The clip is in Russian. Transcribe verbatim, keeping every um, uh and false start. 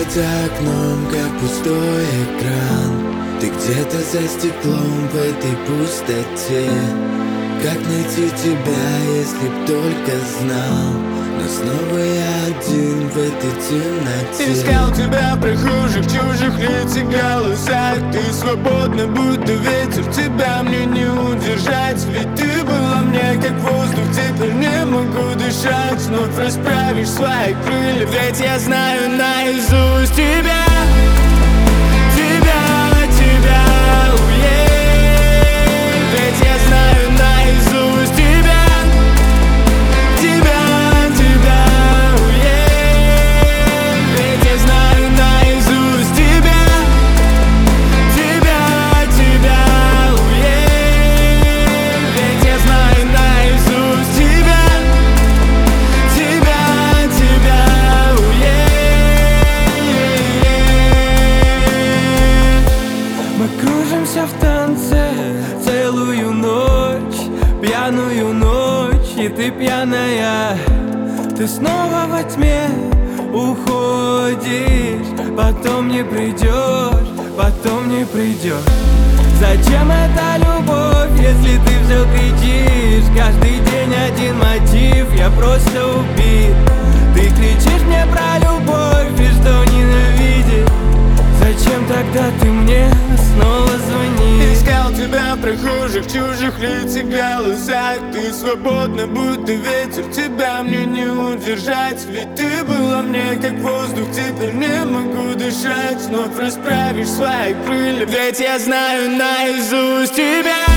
за окном, как пустой экран. Ты где-то за стеклом в этой пустоте. Как найти тебя, если б только знал? Но снова я один в этой темноте. Искал тебя в прохожих, чужих лиц и голосах. Ты свободна, будто ветер, тебя мне не удержать. Ведь ты была мне как воздух, теперь не могу дышать. Вновь расправишь свои крылья, ведь я знаю наизусть тебя. Тебя, тебя, уей. Ведь я знаю наизусть тебя. Тебя, тебя, уей. Ведь я знаю наизусть тебя. Тебя, тебя, уей. Ведь я знаю наизусть тебя. Тебя, тебя, уей. Мы кружимся в танце целую ночь, пьяную ночь, и ты пьяная. Ты снова во тьме уходишь, потом не придешь, потом не придешь. Зачем эта любовь, если ты все кричишь? Каждый день один мотив, я просто убит. Ты кричишь мне про любовь и что ненавидишь. Зачем тогда ты мне снова звонишь? Искал тебя в прохожих, чужих лиц и голосах. Ты свободна, будто ветер, тебя мне не удержать. Ведь ты была мне как воздух, теперь не могу дышать. Вновь расправишь свои крылья, ведь я знаю наизусть тебя.